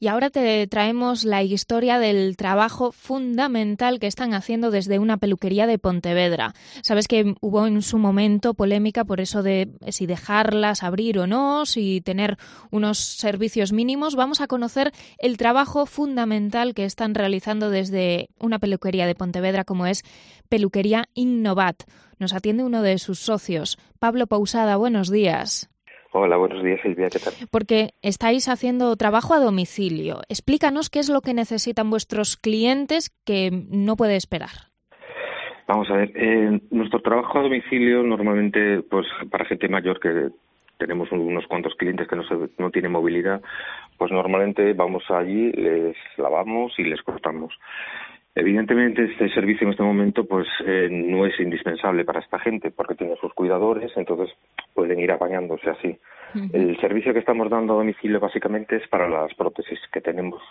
Y ahora te traemos la historia del trabajo fundamental que están haciendo desde una peluquería de Pontevedra. Sabes que hubo en su momento polémica por eso de si dejarlas abrir o no, si tener unos servicios mínimos. Vamos a conocer el trabajo fundamental que están realizando desde una peluquería de Pontevedra como es Peluquería Innovat. Nos atiende uno de sus socios, Pablo Pousada. Buenos días. Hola, buenos días, Silvia, ¿qué tal? Porque estáis haciendo trabajo a domicilio. Explícanos qué es lo que necesitan vuestros clientes que no puede esperar. Vamos a ver, nuestro trabajo a domicilio normalmente, pues para gente mayor que tenemos unos cuantos clientes que no tienen movilidad, pues normalmente vamos allí, les lavamos y les cortamos. Evidentemente este servicio en este momento pues no es indispensable para esta gente porque tiene sus cuidadores, entonces pueden ir apañándose así. Uh-huh. El servicio que estamos dando a domicilio básicamente es para las prótesis que tenemos.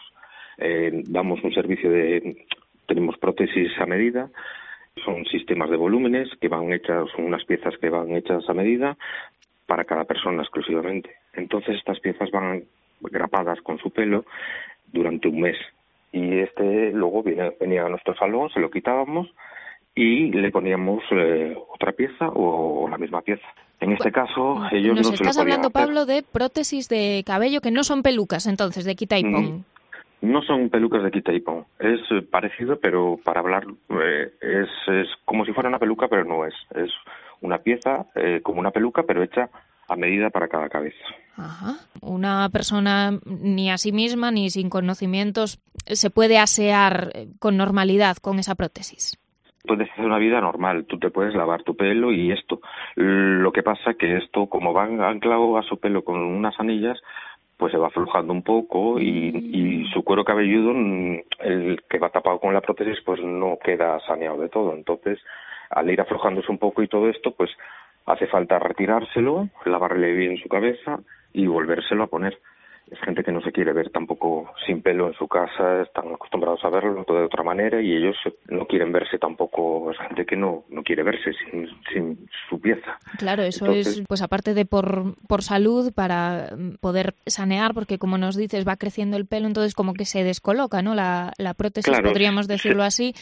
Damos un servicio tenemos prótesis a medida, son sistemas de volúmenes que van hechas, son unas piezas que van hechas a medida para cada persona exclusivamente. Entonces estas piezas van grapadas con su pelo durante un mes. Y luego venía a nuestro salón, se lo quitábamos y le poníamos otra pieza o la misma pieza. En este caso, ellos no se lo podían hacer. Nos estás hablando, Pablo, de prótesis de cabello que no son pelucas, entonces, de quita y pon. No son pelucas de quita y pon. Es parecido, pero para hablar es como si fuera una peluca, pero no es. Es una pieza como una peluca, pero hecha a medida para cada cabeza. Ajá. Una persona ni a sí misma ni sin conocimientos se puede asear con normalidad con esa prótesis. Puedes hacer una vida normal, tú te puedes lavar tu pelo y esto. Lo que pasa que esto, como va anclado a su pelo con unas anillas, pues se va aflojando un poco y su cuero cabelludo, el que va tapado con la prótesis, pues no queda saneado de todo. Entonces, al ir aflojándose un poco y todo esto, pues hace falta retirárselo, lavarle bien su cabeza y volvérselo a poner. Es gente que no se quiere ver tampoco sin pelo en su casa, están acostumbrados a verlo todo de otra manera y ellos no quieren verse tampoco, es gente que no quiere verse sin su pieza. Claro, eso entonces, es, pues aparte de por salud, para poder sanear, porque como nos dices, va creciendo el pelo, entonces como que se descoloca, ¿no? La prótesis, claro, podríamos decirlo así,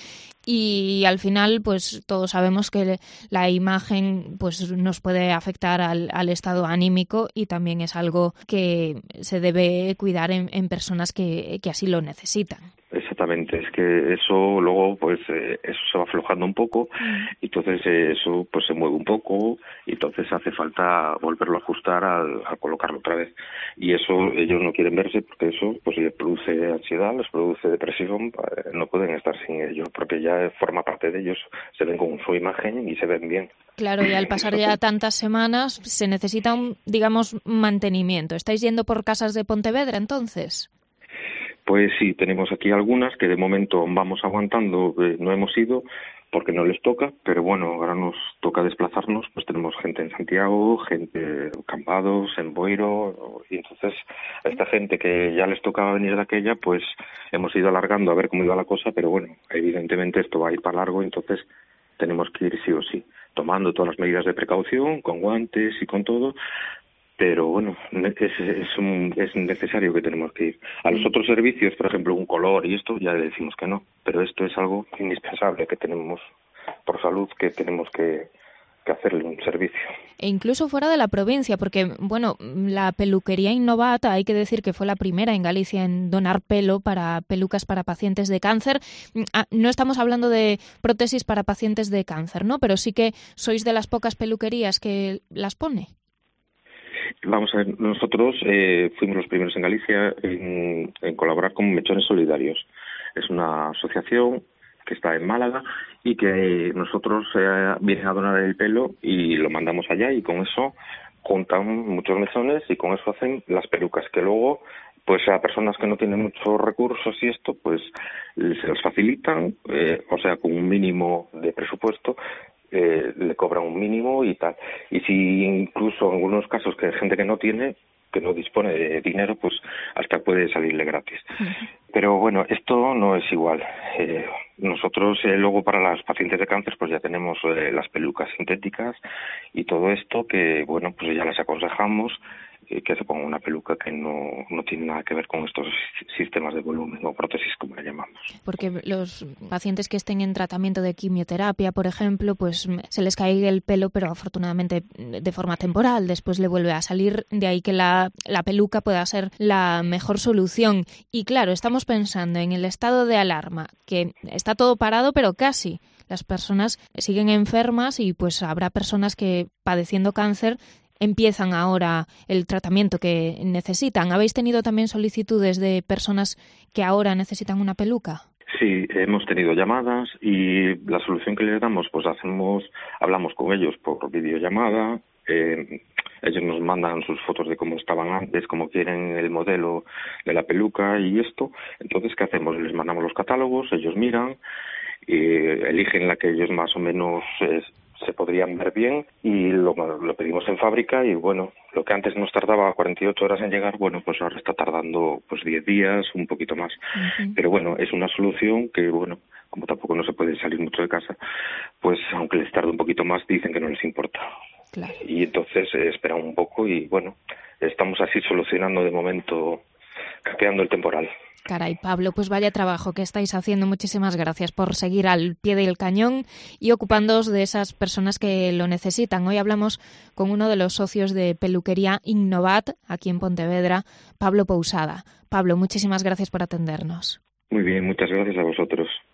y al final, pues todos sabemos que la imagen pues nos puede afectar al estado anímico y también es algo que se debe cuidar en personas que así lo necesitan. Exactamente, es que eso luego pues eso se va aflojando un poco y entonces eso pues se mueve un poco y entonces hace falta volverlo a ajustar al colocarlo otra vez y eso ellos no quieren verse porque eso pues les produce ansiedad, les produce depresión, no pueden estar sin ello porque ya forma parte de ellos, se ven con su imagen y se ven bien. Claro, y al pasar ya tantas semanas se necesita digamos, mantenimiento. ¿Estáis yendo por casas de Pontevedra entonces? Pues sí, tenemos aquí algunas que de momento vamos aguantando, no hemos ido porque no les toca, pero bueno, ahora nos toca desplazarnos, pues tenemos gente en Santiago, gente en Cambados, en Boiro, y entonces a esta gente que ya les tocaba venir de aquella, pues hemos ido alargando a ver cómo iba la cosa, pero bueno, evidentemente esto va a ir para largo, entonces tenemos que ir sí o sí, tomando todas las medidas de precaución, con guantes y con todo, pero bueno, es necesario que tenemos que ir. A los otros servicios, por ejemplo, un color y esto, ya le decimos que no, pero esto es algo indispensable que tenemos por salud, que tenemos que hacerle un servicio. E incluso fuera de la provincia, porque, bueno, la peluquería Innovat, hay que decir que fue la primera en Galicia en donar pelo para pelucas para pacientes de cáncer. No estamos hablando de prótesis para pacientes de cáncer, ¿no? Pero sí que sois de las pocas peluquerías que las pone. Vamos a ver, nosotros fuimos los primeros en Galicia en colaborar con Mechones Solidarios. Es una asociación que está en Málaga y que nosotros vienen a donar el pelo y lo mandamos allá y con eso juntan muchos mechones y con eso hacen las pelucas que luego pues a personas que no tienen muchos recursos y esto pues se los facilitan, o sea con un mínimo de presupuesto le cobran un mínimo y tal. Y si incluso en algunos casos que hay gente que no dispone de dinero, pues hasta puede salirle gratis. Pero bueno, esto no es igual. Nosotros luego para las pacientes de cáncer pues ya tenemos las pelucas sintéticas y todo esto que bueno pues ya les aconsejamos que se ponga una peluca que no tiene nada que ver con estos sistemas de volumen o prótesis, como le llamamos. Porque los pacientes que estén en tratamiento de quimioterapia, por ejemplo, pues se les cae el pelo, pero afortunadamente de forma temporal, después le vuelve a salir, de ahí que la peluca pueda ser la mejor solución. Y claro, estamos pensando en el estado de alarma, que está todo parado, pero casi. Las personas siguen enfermas y pues habrá personas que padeciendo cáncer empiezan ahora el tratamiento que necesitan. ¿Habéis tenido también solicitudes de personas que ahora necesitan una peluca? Sí, hemos tenido llamadas y la solución que les damos, pues hablamos con ellos por videollamada. Ellos nos mandan sus fotos de cómo estaban antes, cómo quieren el modelo de la peluca y esto. Entonces, ¿qué hacemos? Les mandamos los catálogos, ellos miran, eligen la que ellos más o menos se podrían ver bien y lo pedimos en fábrica y bueno, lo que antes nos tardaba 48 horas en llegar, bueno, pues ahora está tardando pues 10 días, un poquito más. Uh-huh. Pero bueno, es una solución que, bueno, como tampoco no se puede salir mucho de casa, pues aunque les tarde un poquito más, dicen que no les importa. Claro. Y entonces esperan un poco y bueno, estamos así solucionando de momento, capeando el temporal. Caray, Pablo, pues vaya trabajo que estáis haciendo. Muchísimas gracias por seguir al pie del cañón y ocupándoos de esas personas que lo necesitan. Hoy hablamos con uno de los socios de peluquería Innovat, aquí en Pontevedra, Pablo Pousada. Pablo, muchísimas gracias por atendernos. Muy bien, muchas gracias a vosotros.